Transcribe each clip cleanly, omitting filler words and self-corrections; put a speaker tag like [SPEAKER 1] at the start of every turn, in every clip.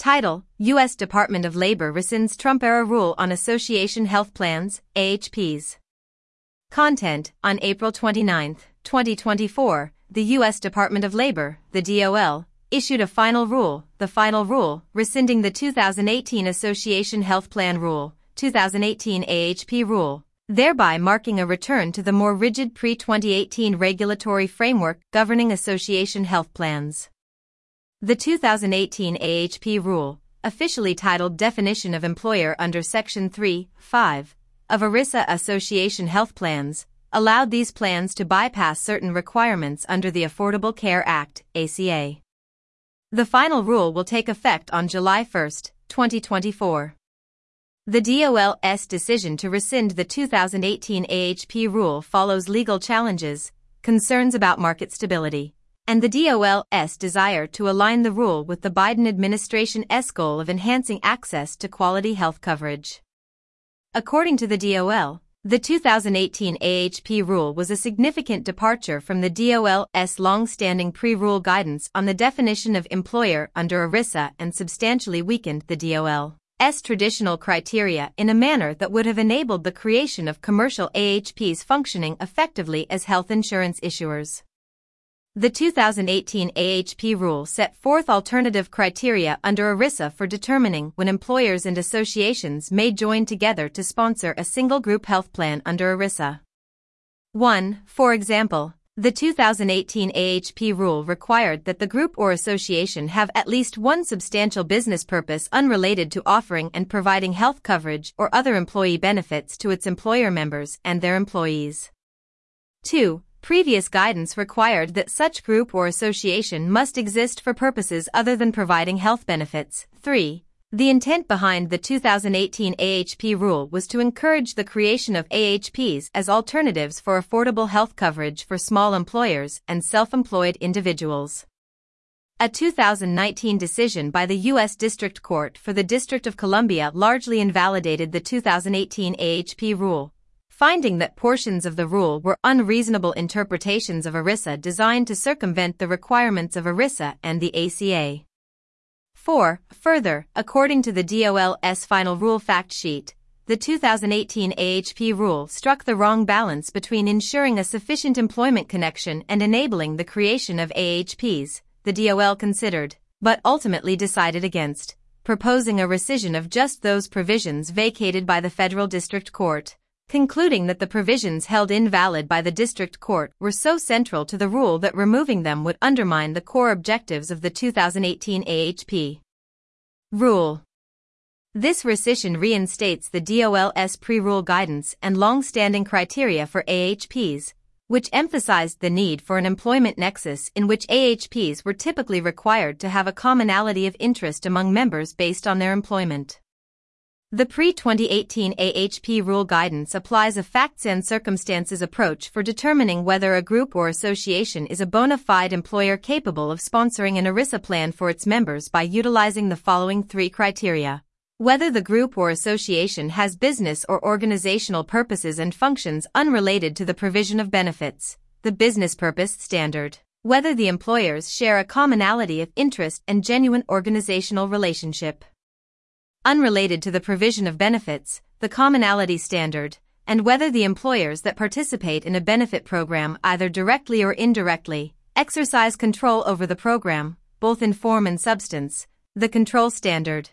[SPEAKER 1] Title: U.S. Department of Labor rescinds Trump-era rule on association health plans, AHPs. Content: on April 29, 2024, the U.S. Department of Labor, the DOL, issued a final rule, rescinding the 2018 Association Health Plan Rule, 2018 AHP Rule, thereby marking a return to the more rigid pre-2018 regulatory framework governing association health plans. The 2018 AHP Rule, officially titled Definition of Employer under Section 3(5) of ERISA Association Health Plans, allowed these plans to bypass certain requirements under the Affordable Care Act, ACA. The final rule will take effect on July 1, 2024. The DOL's decision to rescind the 2018 AHP rule follows legal challenges, concerns about market stability, and the DOL's desire to align the rule with the Biden administration's goal of enhancing access to quality health coverage. According to the DOL, the 2018 AHP rule was a significant departure from the DOL's long-standing pre-rule guidance on the definition of employer under ERISA and substantially weakened the DOL's traditional criteria in a manner that would have enabled the creation of commercial AHPs functioning effectively as health insurance issuers. The 2018 AHP rule set forth alternative criteria under ERISA for determining when employers and associations may join together to sponsor a single group health plan under ERISA. 1. For example, the 2018 AHP rule required that the group or association have at least one substantial business purpose unrelated to offering and providing health coverage or other employee benefits to its employer members and their employees. 2. Previous guidance required that such group or association must exist for purposes other than providing health benefits. 3. The intent behind the 2018 AHP rule was to encourage the creation of AHPs as alternatives for affordable health coverage for small employers and self-employed individuals. A 2019 decision by the U.S. District Court for the District of Columbia largely invalidated the 2018 AHP rule, finding that portions of the rule were unreasonable interpretations of ERISA designed to circumvent the requirements of ERISA and the ACA. 4. Further, according to the DOL's final rule fact sheet, the 2018 AHP rule struck the wrong balance between ensuring a sufficient employment connection and enabling the creation of AHPs, the DOL considered, but ultimately decided against, proposing a rescission of just those provisions vacated by the Federal District Court, concluding that the provisions held invalid by the District Court were so central to the rule that removing them would undermine the core objectives of the 2018 AHP rule. This rescission reinstates the DOL's pre-rule guidance and long-standing criteria for AHPs, which emphasized the need for an employment nexus in which AHPs were typically required to have a commonality of interest among members based on their employment. The pre-2018 AHP rule guidance applies a facts and circumstances approach for determining whether a group or association is a bona fide employer capable of sponsoring an ERISA plan for its members by utilizing the following three criteria: whether the group or association has business or organizational purposes and functions unrelated to the provision of benefits, the business purpose standard; whether the employers share a commonality of interest and genuine organizational relationship unrelated to the provision of benefits, the commonality standard; and whether the employers that participate in a benefit program either directly or indirectly exercise control over the program, both in form and substance, the control standard.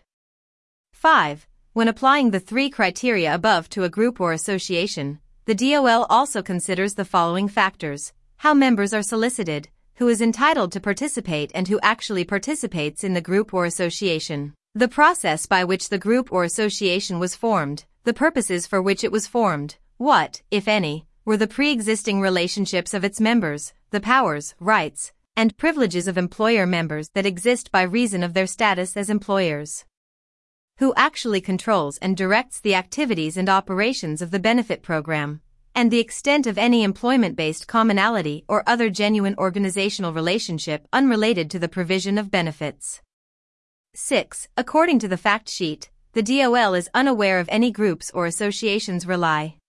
[SPEAKER 1] 5. When applying the three criteria above to a group or association, the DOL also considers the following factors: how members are solicited, who is entitled to participate and who actually participates in the group or association, the process by which the group or association was formed, the purposes for which it was formed, what, if any, were the pre-existing relationships of its members, the powers, rights, and privileges of employer members that exist by reason of their status as employers, who actually controls and directs the activities and operations of the benefit program, and the extent of any employment-based commonality or other genuine organizational relationship unrelated to the provision of benefits. 6. According to the fact sheet, the DOL is unaware of any groups or associations rely